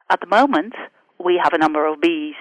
At the moment, we have a number of bees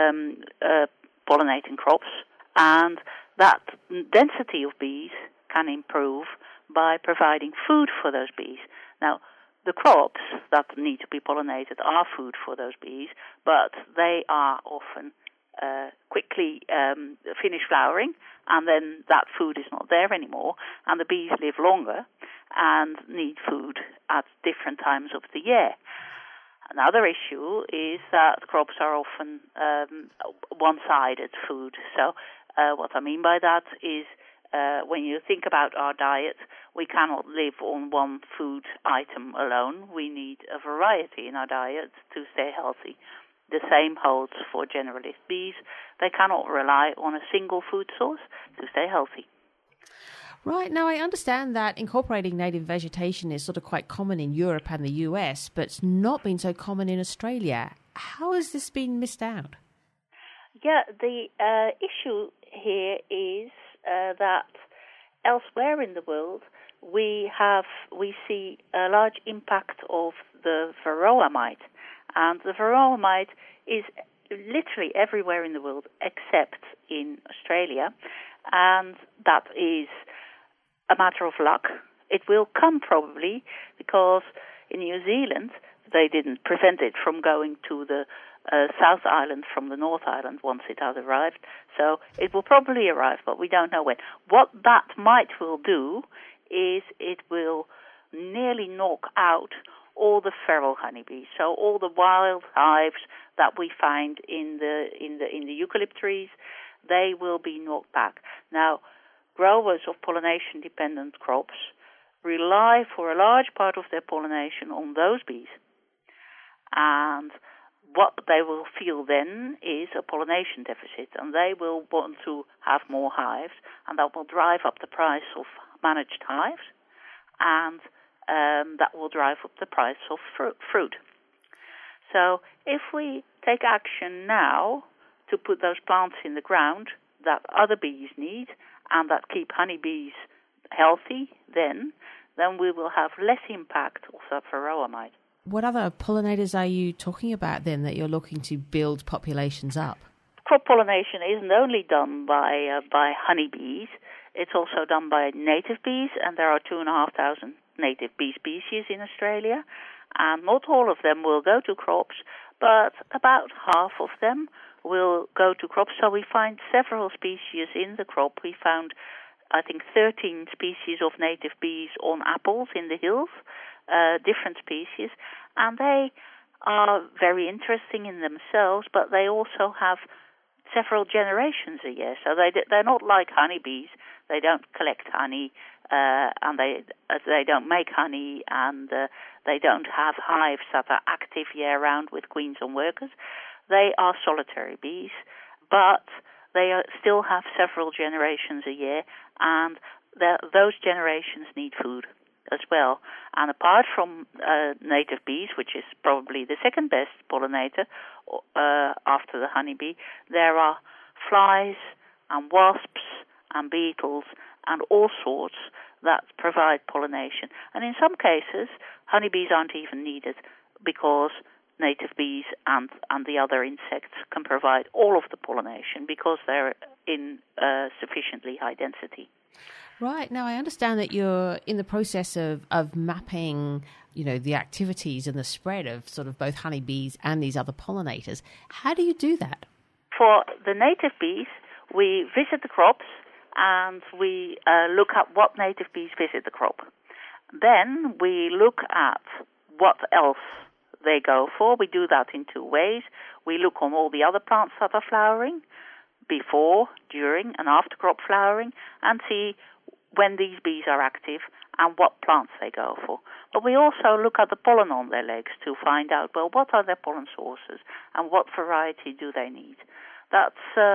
pollinating crops, and that density of bees can improve by providing food for those bees. Now, the crops that need to be pollinated are food for those bees, but they are often quickly finish flowering, and then that food is not there anymore, and the bees live longer and need food at different times of the year. Another issue is that crops are often one-sided food. So what I mean by that is when you think about our diet, we cannot live on one food item alone. We need a variety in our diet to stay healthy. The same holds for generalist bees. They cannot rely on a single food source to stay healthy. Right. Now, I understand that incorporating native vegetation is sort of quite common in Europe and the US, but it's not been so common in Australia. How has this been missed out? Yeah, the issue here is that elsewhere in the world we see a large impact of the varroa mite, and the varroa mite is literally everywhere in the world except in Australia, and that is a matter of luck. It will come probably because in New Zealand they didn't prevent it from going to the South Island from the North Island once it has arrived. So it will probably arrive, but we don't know when. What that mite will do is it will nearly knock out all the feral honeybees. So all the wild hives that we find in the eucalypt trees, they will be knocked back. Now, growers of pollination-dependent crops rely for a large part of their pollination on those bees. And what they will feel then is a pollination deficit, and they will want to have more hives, and that will drive up the price of managed hives, and that will drive up the price of fruit. So if we take action now to put those plants in the ground that other bees need, and that keep honeybees healthy, then we will have less impact of that varroa mite. What other pollinators are you talking about then that you're looking to build populations up? Crop pollination isn't only done by honeybees, it's also done by native bees, and there are 2,500 native bee species in Australia, and not all of them will go to crops, but about half of them will go to crops. So we find several species in the crop. We found, I think, 13 species of native bees on apples in the hills, different species, and they are very interesting in themselves, but they also have several generations a year. So they're not like honeybees. They don't collect honey, and they don't make honey, and they don't have hives that are active year-round with queens and workers. They are solitary bees, but they still have several generations a year, and those generations need food as well. And apart from native bees, which is probably the second best pollinator after the honeybee, there are flies and wasps and beetles and all sorts that provide pollination. And in some cases, honeybees aren't even needed because native bees and the other insects can provide all of the pollination because they're in sufficiently high density. Right. Now, I understand that you're in the process of mapping, the activities and the spread of sort of both honeybees and these other pollinators. How do you do that? For the native bees, we visit the crops and we look at what native bees visit the crop. Then we look at what else they go for. We do that in two ways. We look on all the other plants that are flowering before, during, and after crop flowering and see when these bees are active and what plants they go for. But we also look at the pollen on their legs to find out, well, what are their pollen sources and what variety do they need. That's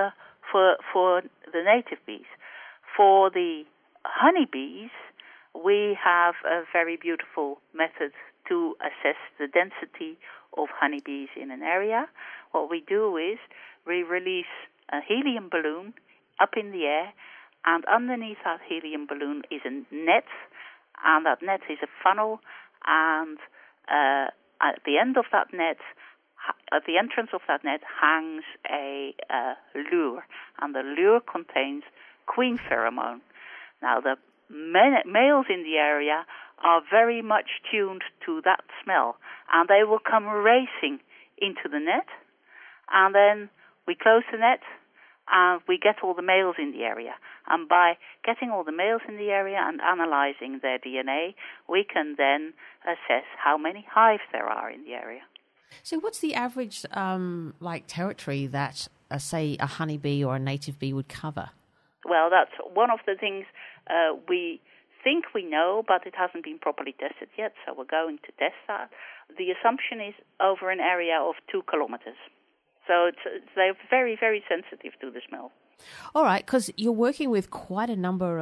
for the native bees. For the honeybees, we have a very beautiful method to assess the density of honeybees in an area. What we do is we release a helium balloon up in the air, and underneath that helium balloon is a net, and that net is a funnel, and at the end of that net at the entrance of that net hangs a lure, and the lure contains queen pheromone. Now, the males in the area are very much tuned to that smell, and they will come racing into the net, and then we close the net, and we get all the males in the area. And by getting all the males in the area and analyzing their DNA, we can then assess how many hives there are in the area. So what's the average territory that, say, a honeybee or a native bee would cover? Well, that's one of the things we think we know, but it hasn't been properly tested yet, so we're going to test that. The assumption is over an area of 2 kilometers. So they're very, very sensitive to the smell. All right, because you're working with quite a number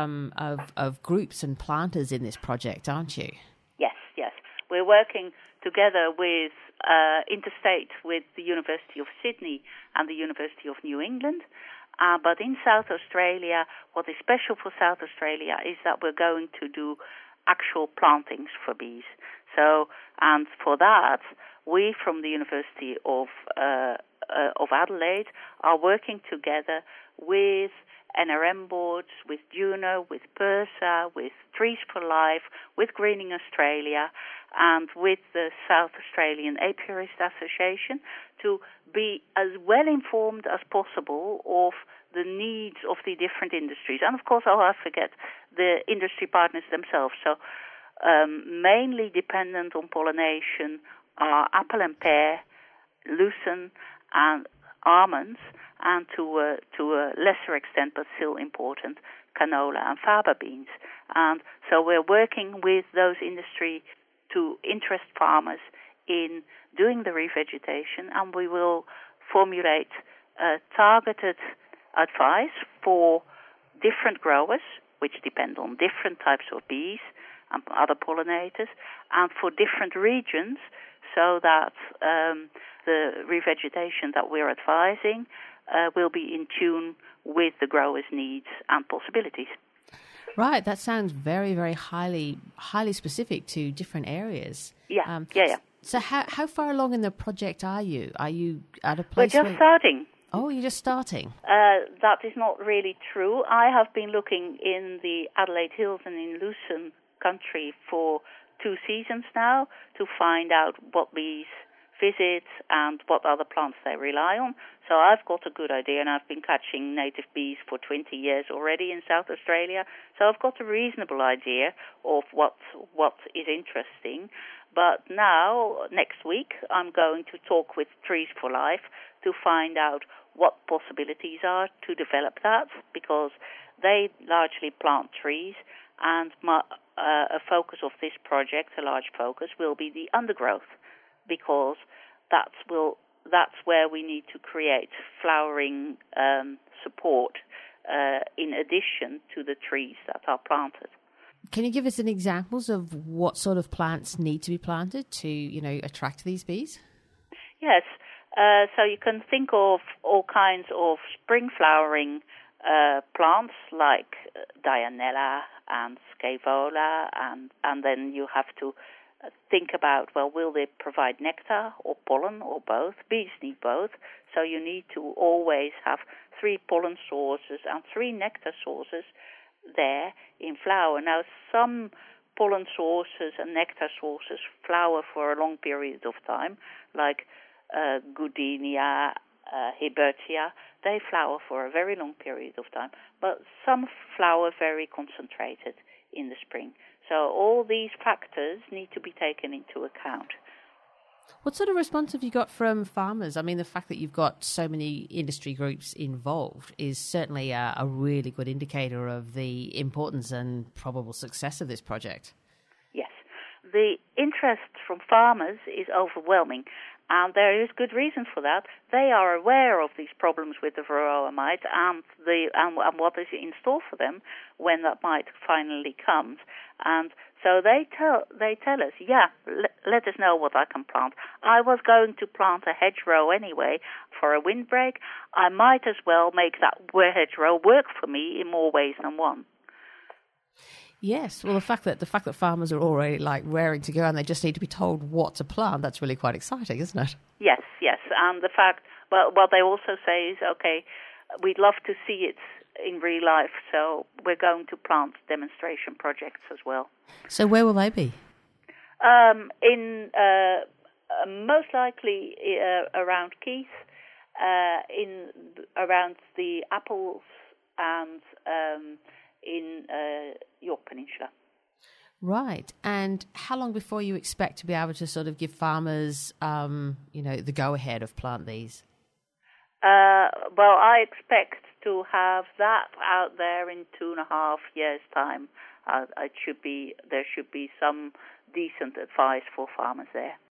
of groups and planters in this project, aren't you? Yes. We're working together with interstate with the University of Sydney and the University of New England. But in South Australia, what is special for South Australia is that we're going to do actual plantings for bees. So, and for that, we from the University of Adelaide are working together with NRM boards, with Juno, with PIRSA, with Trees for Life, with Greening Australia, and with the South Australian Apiarist Association to be as well informed as possible of the needs of the different industries. And of course, I forget the industry partners themselves. So mainly dependent on pollination are apple and pear, lucerne, and almonds, and to a lesser extent, but still important, canola and faba beans. And so we're working with those industry to interest farmers in doing the revegetation, and we will formulate targeted advice for different growers, which depend on different types of bees and other pollinators, and for different regions, so that the revegetation that we're advising will be in tune with the growers' needs and possibilities. Right, that sounds very, very highly specific to different areas. Yeah. So how far along in the project are you? Are you at a place We're just starting. Oh, you're just starting? That is not really true. I have been looking in the Adelaide Hills and in Lucerne country for 2 seasons now to find out what bees visit and what other plants they rely on. So I've got a good idea, and I've been catching native bees for 20 years already in South Australia. So I've got a reasonable idea of what is interesting. But now, next week, I'm going to talk with Trees for Life to find out what possibilities are to develop that, because they largely plant trees, and a focus of this project, a large focus, will be the undergrowth, because that's where we need to create flowering support in addition to the trees that are planted. Can you give us some examples of what sort of plants need to be planted to, attract these bees? Yes. So you can think of all kinds of spring flowering plants like Dianella and Scaevola, and then you have to think about, will they provide nectar or pollen or both? Bees need both, so you need to always have 3 pollen sources and 3 nectar sources there in flower. Now, some pollen sources and nectar sources flower for a long period of time, like Goodenia, Hebertia. They flower for a very long period of time, but some flower very concentrated in the spring. So all these factors need to be taken into account. What sort of response have you got from farmers? I mean, the fact that you've got so many industry groups involved is certainly a really good indicator of the importance and probable success of this project. Yes. The interest from farmers is overwhelming, and there is good reason for that. They are aware of these problems with the varroa mite and what is in store for them when that mite finally comes. And so they tell us, let us know what I can plant. I was going to plant a hedgerow anyway for a windbreak. I might as well make that hedgerow work for me in more ways than one. Yes, well, the fact that farmers are already like raring to go and they just need to be told what to plant, that's really quite exciting, isn't it? Yes, and the fact, well, what they also say is, okay, we'd love to see it in real life, so we're going to plant demonstration projects as well. So where will they be? In most likely around Keith, around the Apples, and in York Peninsula. Right. And how long before you expect to be able to sort of give farmers, the go-ahead of plant these? Well, I expect to have that out there in 2.5 years' time. There should be some decent advice for farmers there.